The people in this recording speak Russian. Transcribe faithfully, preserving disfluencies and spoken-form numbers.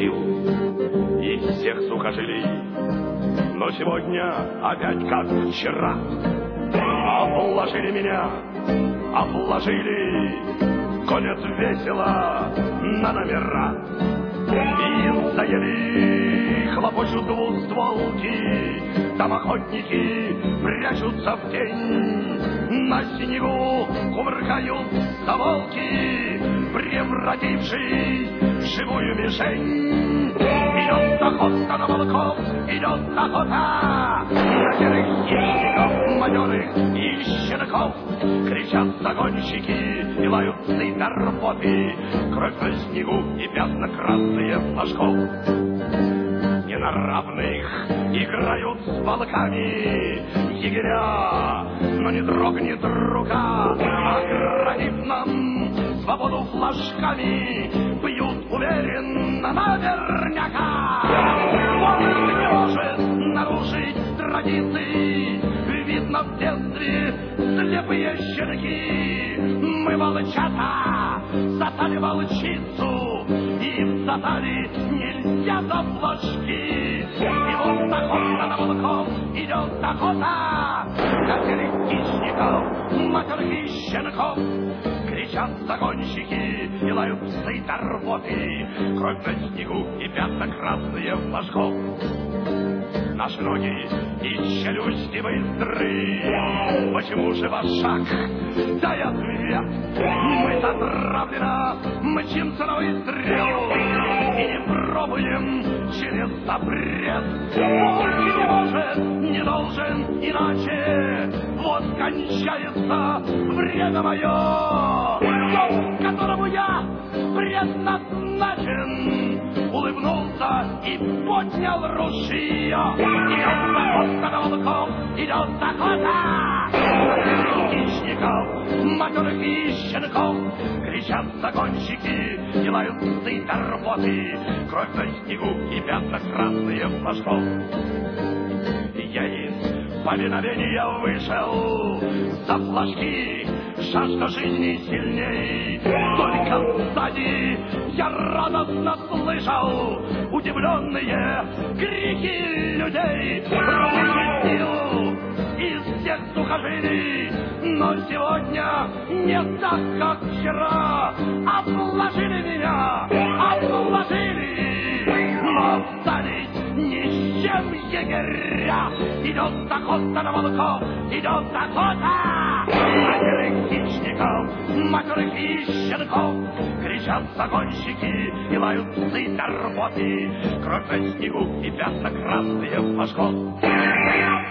сил и всех сухожилий. Но сегодня опять как вчера обложили меня, обложили, гонят весело на номера. И заели, хлопочут двустволки, там охотники прячутся в тень. На снегу кувыркаются волки, превратившись в живую мишень. Идет охота на волков, идет охота на серых хищников, матерых и щенков. Кричат загонщики и лают рвоты, кровь на снегу и пятна красные флажков. Не на равных играют с волками егеря, но не дрогнет рука, оградив нам свободу флажками, бьют уверенно наверняка. Он не может нарушить традиции, видно в детстве слепые щенки. Мы волчата, застали волчицу, и в затаре нельзя за флажки. И вот охота на волков, идет охота на серых хищников, матерых и щенков. Кричат загонщики и лают псы до рвоты, кровь на снегу и пятна красные флажков. Наши ноги и челюсти быстры, почему же ваш шаг? Дай ответ. Мы затравлено мчимся на выстрел и не пробуем через запрет. Он не может, не должен иначе. Вот кончается время мое, тот, которому я предназначен, улыбнулся и поднял ружье. Идет охота на волков, идет охота на хищников, матерых и щенков. Кричат загонщики и лают псы до рвоты, кровь на снегу и пятна красные флажков. Я из повиновения вышел за флажки, жажда жизни сильней. Только сзади я радостно слышал удивленные крики людей. Руки сил из всех сухожилий, но сегодня не так, как вчера. Обложили меня, обложили, но остались ни с чем егеря. Идет охота на волков, идет охота на серых хищников, матерых и щенков. Кричат загонщики и лают псы до рвоты, кровь на снегу и пятна красные флажков.